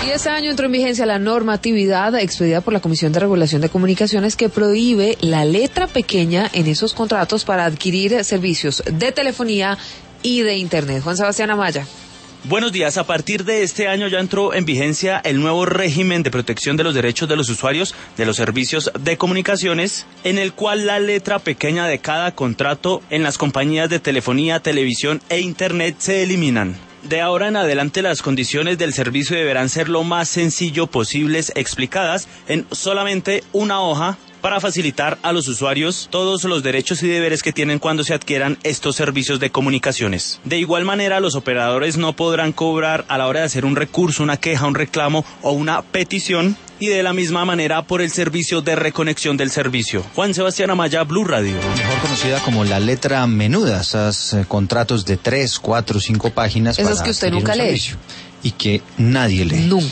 Y este año entró en vigencia la normatividad expedida por la Comisión de Regulación de Comunicaciones que prohíbe la letra pequeña en esos contratos para adquirir servicios de telefonía y de Internet. Juan Sebastián Amaya. Buenos días. A partir de este año ya entró en vigencia el nuevo régimen de protección de los derechos de los usuarios de los servicios de comunicaciones, en el cual la letra pequeña de cada contrato en las compañías de telefonía, televisión e Internet se eliminan. De ahora en adelante las condiciones del servicio deberán ser lo más sencillo posibles, explicadas en solamente una hoja, para facilitar a los usuarios todos los derechos y deberes que tienen cuando se adquieran estos servicios de comunicaciones. De igual manera, los operadores no podrán cobrar a la hora de hacer un recurso, una queja, un reclamo o una petición, y de la misma manera por el servicio de reconexión del servicio. Juan Sebastián Amaya, Blue Radio. Mejor conocida como la letra menuda, esos contratos de 3, 4, 5 páginas. Esas que usted nunca lee. Y que nadie lee. Nunca.